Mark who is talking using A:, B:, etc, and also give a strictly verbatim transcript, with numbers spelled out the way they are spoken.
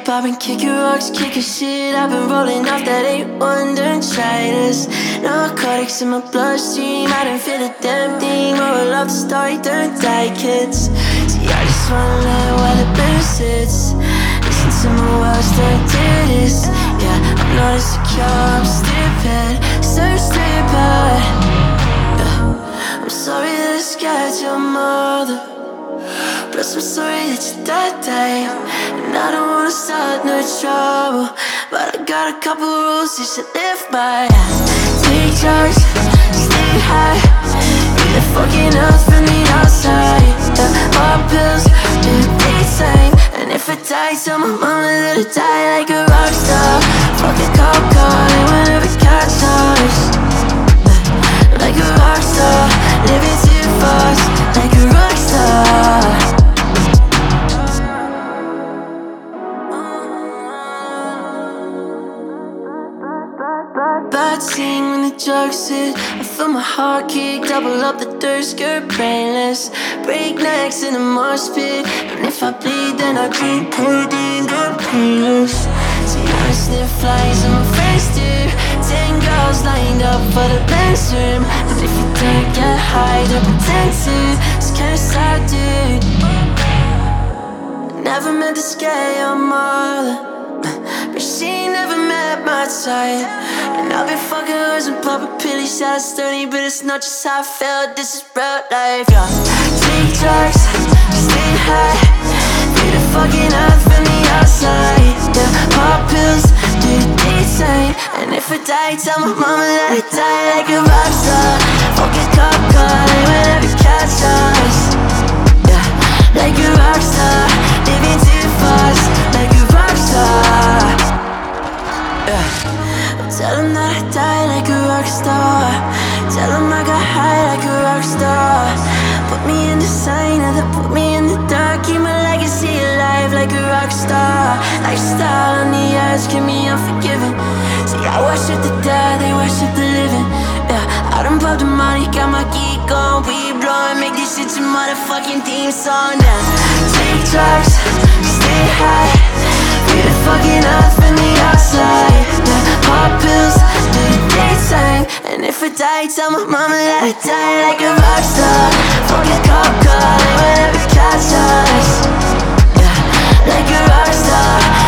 A: poppin', kickin' rocks, kickin' shit. I've been rollin' off that A one dermatitis. Narcotics in my bloodstream, I didn't feel a damn thing. Moral of the story, don't die, kids. See, I just wanna learn while the bear sits. Listen to my words, don't do this. Yeah, I'm not insecure, I'm stupid, so stupid. Yeah. I'm sorry that I scared your mother. Plus I'm sorry that you died, died. And I don't wanna start no trouble, but I got a couple rules you should live by. Take drugs, stay high. Feel the fucking earth from the outside. Yeah, pop pills, do the daytime. And if I die, tell my mama that I die like a rock star. Fuck a cop car, they will never catch us. Like a rock star, living too fast. Like a rock star. Bad scene when the drugs hit. I feel my heart kick, double up the dirt, skirt brainless. Break necks in a mosh pit. And if I bleed, then I drink codeine, get painless. See, I sniff flies and my friends do. Ten girls lined up for the men's room. And if you don't get high, don't pretend to. It's kinda sad, dude. Never meant to scare your mother, but she never met my type. And I've been fucking hoes and popping pills, shot sturdy, but it's not just how I felt, this is real life, yeah. Take drugs, stay high. Feel the fucking earth from the outside. Yeah, pop pills, do the daytime. And if I die, tell my mama that I die like a rock star. Fuck a cop car, they will never catch us. Yeah, like a rock star, living too fast, like a rock star. Yeah. Tell them that I die like a rock star. Tell them I got high like a rock star. Put me in the sign and then put me in the dark. Keep my legacy alive like a rock star. Lifestyle on the edge, keep me unforgiving. See, I worship the dead, they worship the living. Yeah, I done popped the money, got my geek on. Weed blowing, make this shit your motherfucking theme song. Now, take drugs, stay high. Feel the fucking earth from the outside. Yeah, pop pills, do the daytime. And if I die, tell my mama that I die like a rock star. Fuck a cop car, they will never catch us. Yeah, like a rock star.